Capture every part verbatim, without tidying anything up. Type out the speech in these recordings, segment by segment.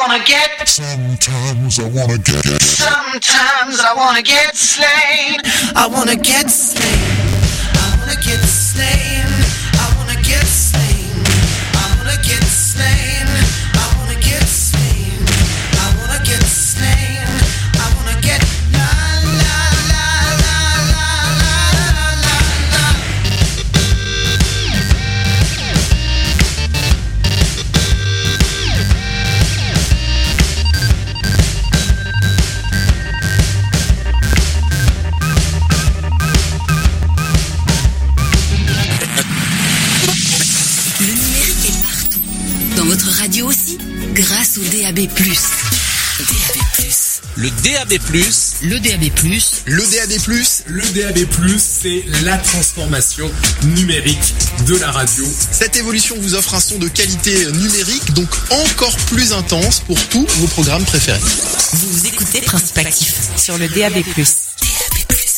wanna get. Sometimes I wanna get. Sometimes I wanna get slain. I wanna get slain. I wanna get slain. I wanna get slain. I wanna get slain. I wanna get slain. I wanna get slain. I wanna get la la la la la la la la. Le numérique est partout. Dans votre radio aussi, grâce au D A B plus. D A B plus. Le D A B plus, Le D A B plus. Le D A B plus, Le D A B plus, c'est la transformation numérique de la radio. cette évolution vous offre un son de qualité numérique, donc encore plus intense pour tous vos programmes préférés. Vous écoutez Principe Actif sur le D A B plus. D A B plus.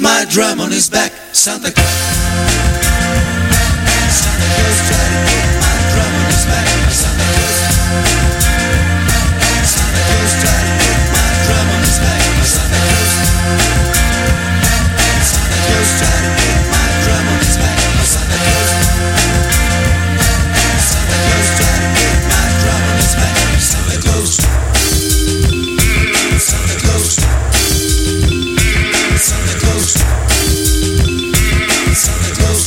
my drum on his back. Santa Claus. Santa Claus tried to put my drum on his back. Santa Claus. Santa Claus tried to put my drum on his back. Santa Claus. Santa Claus tried to put my drum on his back. Santa Claus. Santa Claus tried to put my drum on his back. Santa Claus. Santa Claus. Santa Claus. Santa Claus.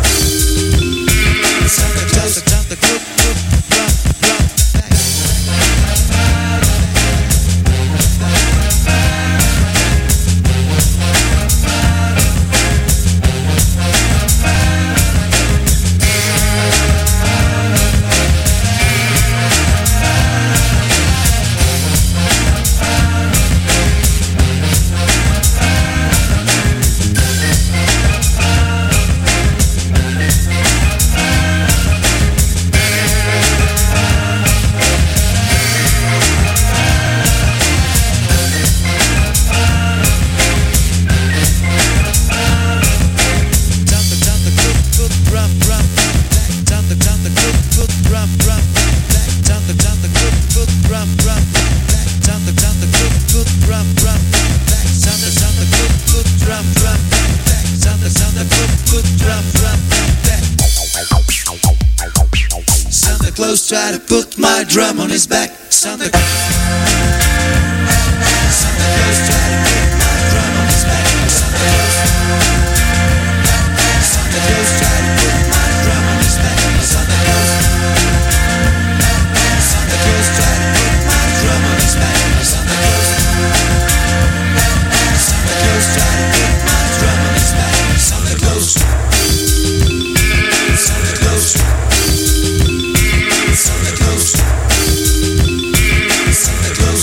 Santa Claus. Santa Claus. Try to put my drum on his back. Santa Claus. Santa Claus try to put my drum on his back. Santa Claus. Santa Claus try to put my drum on his back. Santa Claus. Santa Claus try to put my drum on his back. Santa Claus. Santa Claus try to put my drum on his back. Santa Claus. Santa Claus. Santa Claus. Santa Claus.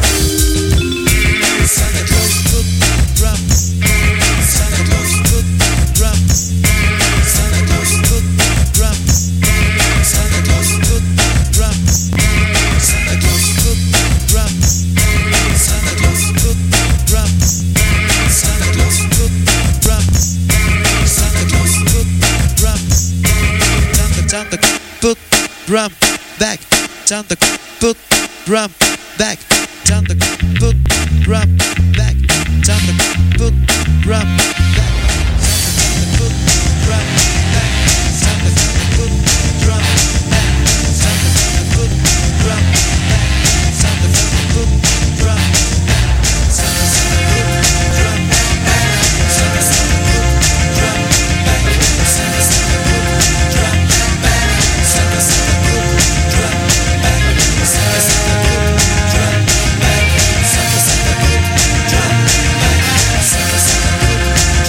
Santa Claus put drums. Santa Claus put drums. Santa Claus put drums. Santa Claus put drums. Santa Claus put drums. Santa Claus put drums. Santa Claus put drums. Santa Claus put drums. Santa Claus put drum back. Santa put drum back. Santa put drum back. Santa put drum back. Santa put drum back. Santa put drum back. Santa put drum back. Santa put drum back. Santa put drum back. Santa put drum back. Santa put drum back. Santa Santa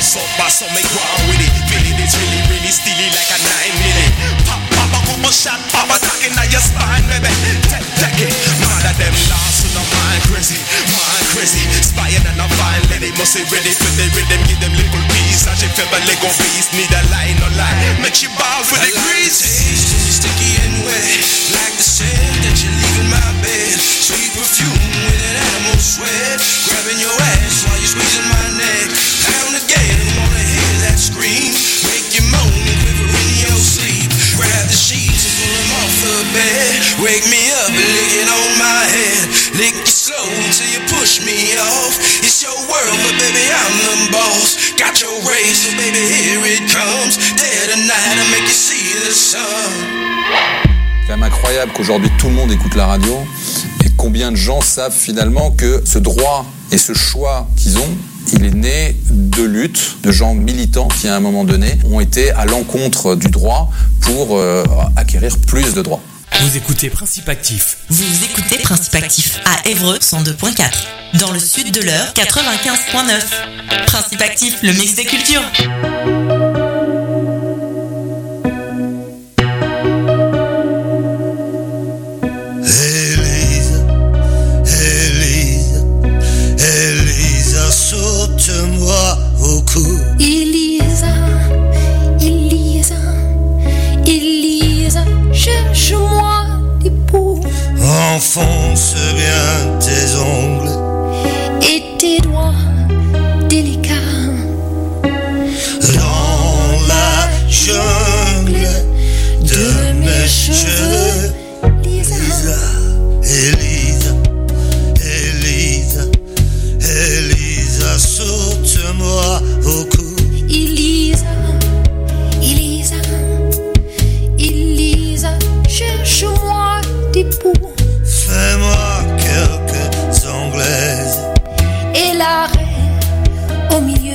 Bust up, bust up, make one with it. Feeling it's really, really steely like a nine milli. Pop, pop, a couple shot, pop a talking at your spine, baby. Take, take it. Mad at them lost to the mind crazy, mind crazy. Spying and a fine lady, must be ready for the rhythm. Give them little piece, and she feel a Lego piece. Need a line, no line, make she bow for the grease. Taste is sticky and wet, like the scent that you leave in my bed. Sweet perfume with an animal sweat, grabbing your ass while you're squeezing my neck. Pound again, wanna hear that scream, make you moan and quiver in your sleep. Grab the sheets and pull them off the bed. Wake me up and lick it on my head. Lick it slow till you push me off. It's your world, but baby I'm the boss. Got your race, so baby here it comes. Day and night I make you see the sun. C'est quand même incroyable qu'aujourd'hui tout le monde écoute la radio et combien de gens savent finalement que ce droit et ce choix qu'ils ont, il est né de luttes, de gens militants qui à un moment donné ont été à l'encontre du droit pour euh, acquérir plus de droits. Vous écoutez Principe Actif. Vous écoutez Principe Actif à Évreux cent deux virgule quatre. Dans le sud de l'Eure quatre-vingt-quinze virgule neuf. Principe Actif, le mix des cultures. Élise, Élise, Élise, saute-moi au cou. Élisa, Élisa, Élisa, cherche-moi des poux. Enfonce bien tes ongles Et tes doigts délicats dans la jungle de mes cheveux. Élisa, Élisa, Élisa, Élisa, saute-moi au cou. Élisa, Élisa, Élisa, cherche-moi des poux. Fais-moi quelques anglaises Et la reine au milieu.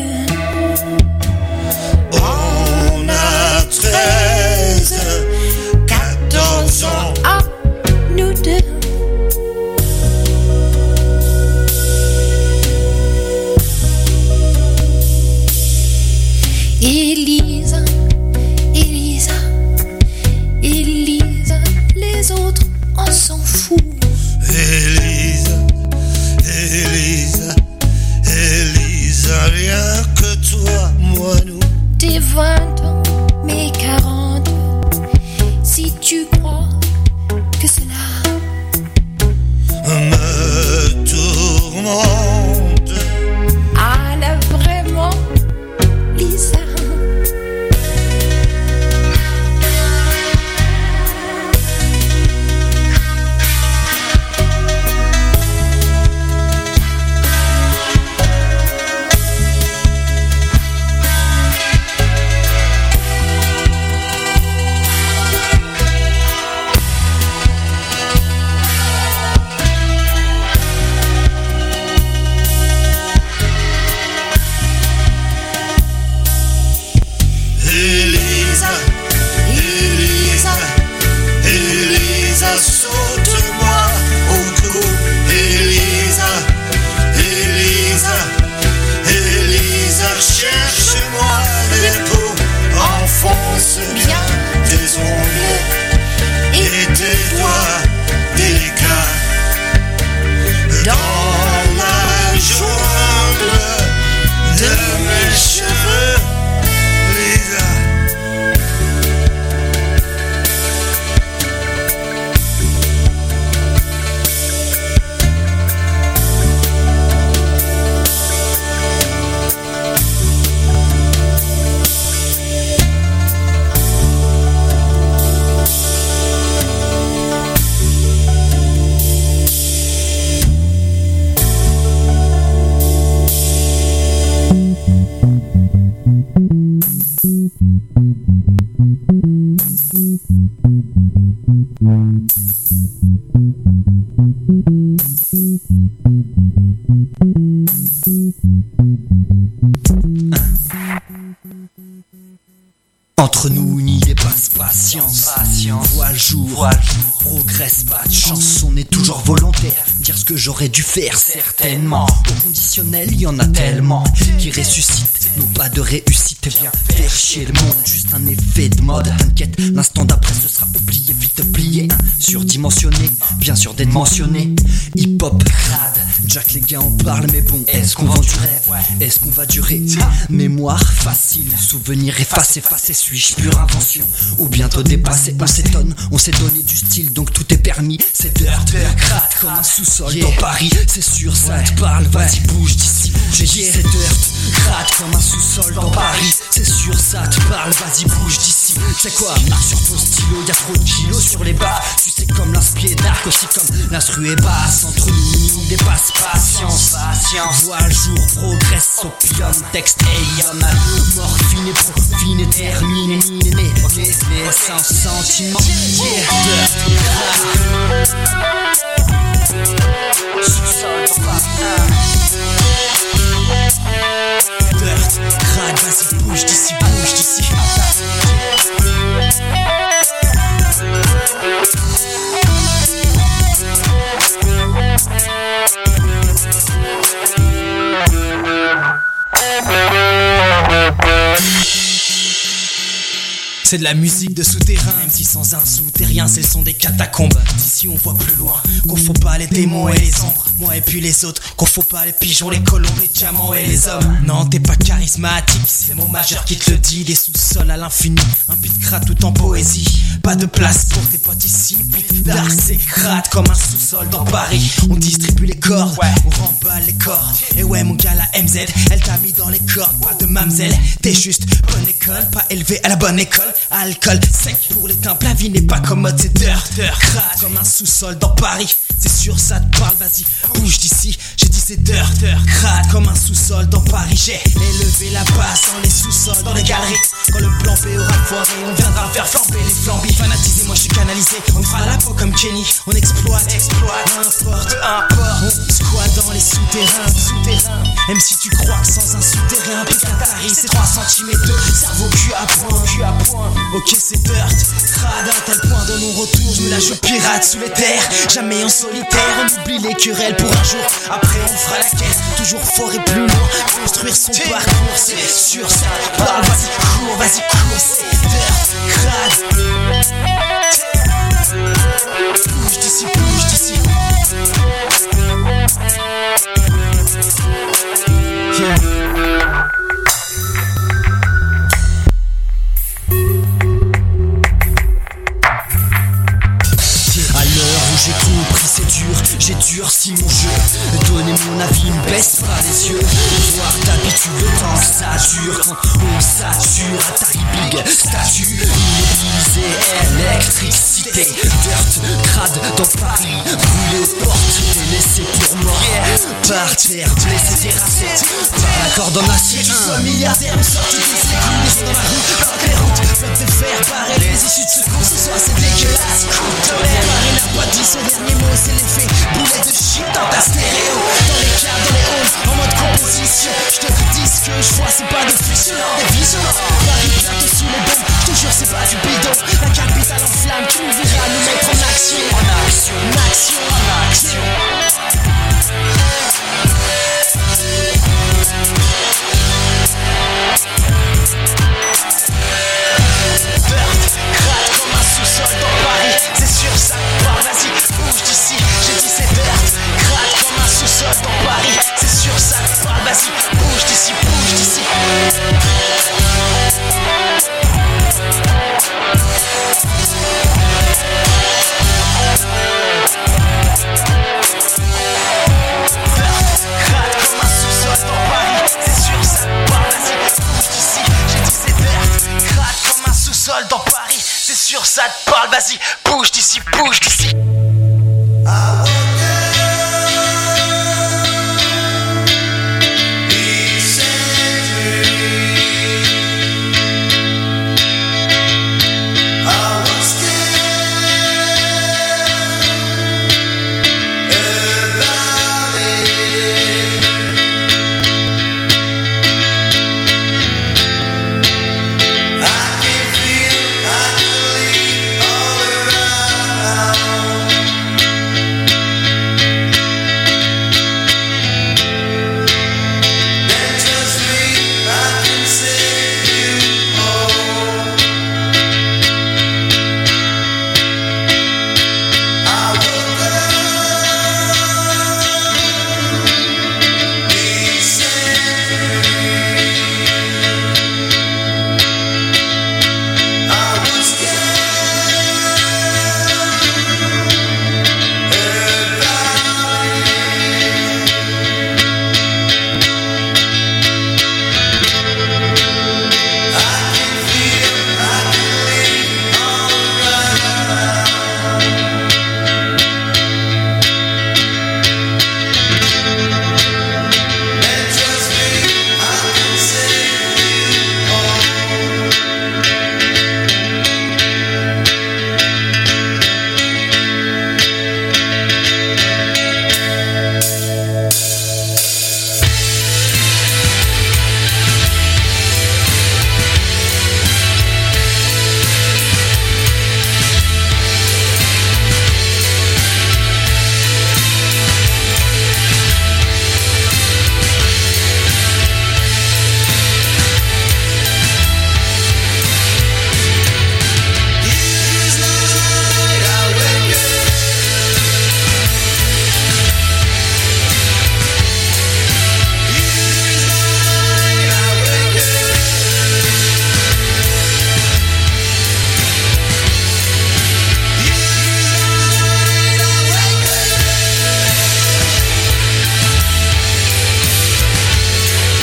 On a treize, quatorze ans. À nous deux. Élisa, Élisa, Élisa, les autres on s'en fout. Élisa, Élisa, Élisa, rien que toi, moi, nous. Tes vingt ans, mes quarante. Si tu crois que cela me tourmente, ah là vraiment, Lisa. Élisa, Élisa, Élisa, saute-moi au cou. Élisa, Élisa, Élisa, cherche-moi les peaux. Enfonce bien tes ongles et tes doigts délicats dans la jungle de mes cheveux. Lisa. Entre nous, il n'y ait pas de patience. Vois le jour, vois le jour. progresse, pas de chance, on est toujours volontaire. Dire ce que j'aurais dû faire, certainement. Au conditionnel, y en a tellement qui ressuscitent, non pas de réussite. Viens faire chier le monde, juste un effet de mode. T'inquiète, l'instant d'après ce sera oublié, vite plié. Surdimensionné, bien sûr d'être mentionné. Hip-hop crade, Jack les gars en parlent, mais bon, est-ce qu'on vend du rêve? Est-ce qu'on va durer? Mémoire facile, souvenir effacé, effacé. Suis-je pure invention ou bientôt dépassé? On s'étonne, on s'est donné du style, donc tout est permis. C'est dirt, crade comme un sous-sol dans Paris. C'est sûr, ça te parle, vas-y bouge d'ici. J'ai dit c'est dirt, crade comme un sous-sol dans Paris. C'est sûr, ça te parle, vas-y bouge d'ici. C'est quoi, marche sur ton stylo, y'a trop de kilos sur les bas. Tu sais comme l'inspire dark, aussi comme l'instru est basse. Entre nous, dépasse patience, patience. Vois le jour, progresse, opium, texte, ayam. Morphine et profine et termine, mine, né, sans sentiment. Yeah, dirt, sous-sol, dirt, crade, vas-y bouge d'ici, bouge d'ici. C'est de la musique de souterrain, même si sans un souterrain, c'est le son des catacombes. D'ici on voit plus loin, qu'on faut pas les démons et les ombres. Moi et puis les autres, qu'on faut pas les pigeons, les colons, les diamants et les hommes. Non, t'es pas charismatique, c'est mon majeur qui te le dit. Des sous-sols à l'infini, un beat crade tout en poésie. Pas de place pour tes potes ici, beat dark c'est crade comme un sous-sol dans Paris. On distribue les cordes, on remballe les cordes. Et ouais mon gars la M Z, elle t'a mis dans les cordes, pas de mamzelle. T'es juste bonne école, pas élevé à la bonne école. Alcool sec pour les temples, la vie n'est pas commode, c'est dirt, dirt, crade comme un sous-sol dans Paris. C'est sûr ça te parle, vas-y, bouge d'ici. J'ai dit c'est dirt, dirt, crade comme un sous-sol dans Paris. J'ai élevé la basse dans les sous-sols, dans les galeries. Quand le plan B aura foiré, on viendra faire flamber les flambis. Fanatisé, moi je suis canalisé, on fera la peau comme Kenny. On exploite, exploite, importe, importe. On squatte dans les souterrains, souterrains. Même si tu crois que sans un souterrain, plus Qatari, c'est trois centimètres de cerveau cul à point, cul à point. Ok c'est dirt, crade à tel point de non-retour. Je me lâche au pirate sous les terres, jamais en solitaire. On oublie les querelles pour un jour, après on fera la quête. Toujours fort et plus loin, construire son parcours. C'est sûr ça parle, vas-y cours, vas-y cours. C'est dirt, crade. Bouge d'ici, bouge d'ici. Yeah. J'ai compris c'est dur, j'ai durci mon jeu. Donner mon avis, ne baisse pas les yeux. Voir d'habitude le temps que ça dure. Quand on sature à ta big statue. Immobilisé, électricité. Dirt, crade dans Paris. Brûler aux portes, laissé pour moi. Par terre, blessé, terrassé. Par la corde en acier. Tu sois milliardaire ou sorti des égouts. Laissé dans la rue, par les routes. Bloc de fer, barrer les issues de secours. Ce soir c'est dégueulasse. Paris n'a pas dit. Ce dernier mot c'est l'effet boulet de shit dans ta stéréo. Dans les cars, dans les halls, en mode composition. Je te dis ce que je vois, c'est pas des fusionnants, des visionnaires. Paris bientôt sous les bombes, je te jure c'est pas du bidon. La capitale en flamme, tu nous verras nous mettre en action. En action, en action, en action. Dirt, crade comme un sous-sol dans Paris. C'est sûr ça parle, vas-y, bouge d'ici. J'ai dit c'est dirt, crade comme un sous-sol dans Paris. C'est sûr ça parle, vas-y, bouge d'ici, bouge d'ici. Dans Paris, c'est sûr ça te parle, vas-y, bouge d'ici, bouge d'ici. Ah ouais.